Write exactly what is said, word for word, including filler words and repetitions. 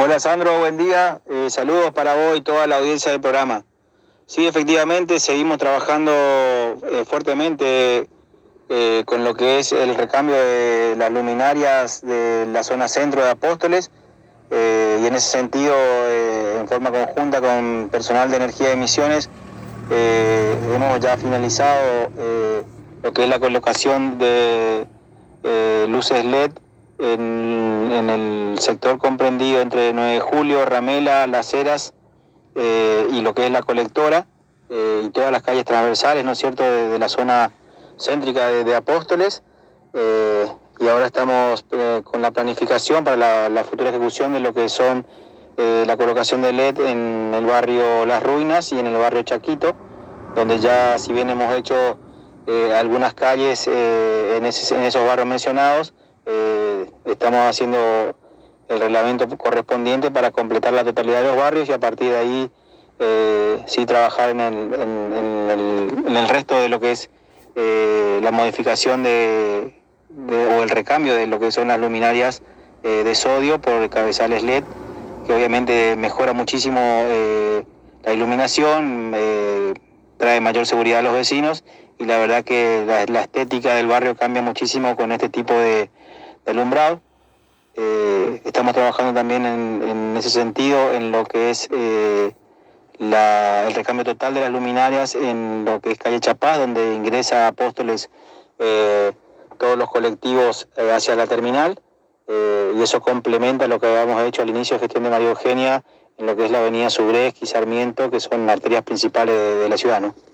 Hola Sandro, buen día. Eh, saludos para vos y toda la audiencia del programa. Sí, efectivamente, seguimos trabajando eh, fuertemente eh, con lo que es el recambio de las luminarias de la zona centro de Apóstoles eh, y en ese sentido, eh, en forma conjunta con personal de energía de Misiones, eh, hemos ya finalizado eh, lo que es la colocación de eh, luces L E D en, en el sector comprendido entre nueve de julio, Ramela, Las Heras eh, y lo que es la colectora eh, y todas las calles transversales, ¿no es cierto?, de, de la zona céntrica de, de Apóstoles. Eh, y ahora estamos eh, con la planificación para la, la futura ejecución de lo que son eh, la colocación de L E D en el barrio Las Ruinas y en el barrio Chaquito, donde ya, si bien hemos hecho eh, algunas calles eh, en, ese, en esos barrios mencionados, eh, estamos haciendo el reglamento correspondiente para completar la totalidad de los barrios y a partir de ahí eh, sí trabajar en el, en, en, el, en el resto de lo que es eh, la modificación de, de, o el recambio de lo que son las luminarias eh, de sodio por cabezales L E D, que obviamente mejora muchísimo eh, la iluminación, eh, trae mayor seguridad a los vecinos y la verdad que la, la estética del barrio cambia muchísimo con este tipo de, de alumbrado. Eh, estamos trabajando también en, en ese sentido en lo que es eh, la, el recambio total de las luminarias en lo que es calle Chapaz, donde ingresa Apóstoles eh, todos los colectivos eh, hacia la terminal, eh, y eso complementa lo que habíamos hecho al inicio de gestión de María Eugenia en lo que es la avenida Subresc y Sarmiento, que son arterias principales de, de la ciudad, ¿no?